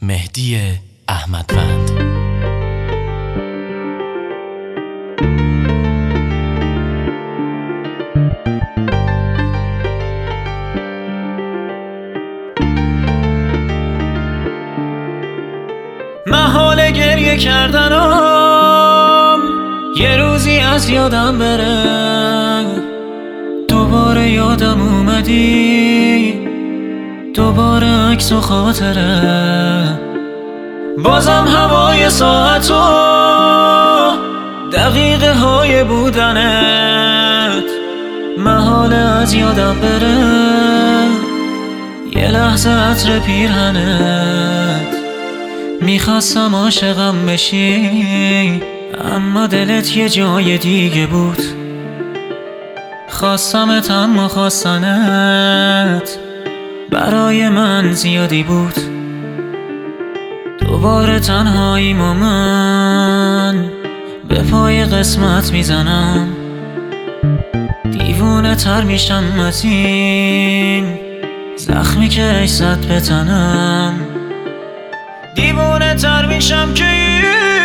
مهدی احمدوند. محال گریه کردنم یه روزی از یادم بره، دوباره یادم اومدی، دوباره عکس و خاطره، بازم هوای ساعت و دقیقه های بودنت محال از یادم بره، یه لحظه عطر پیرهنت. میخواستم عاشقم بشی اما دلت یه جای دیگه بود، خواستمت اما خواستنت برای من زیادی بود. دوباره تنهاییم و من به پای قسمت میزنم، دیوونه تر میشم از این زخمی که عشقت به تنم، دیوونه تر میشم که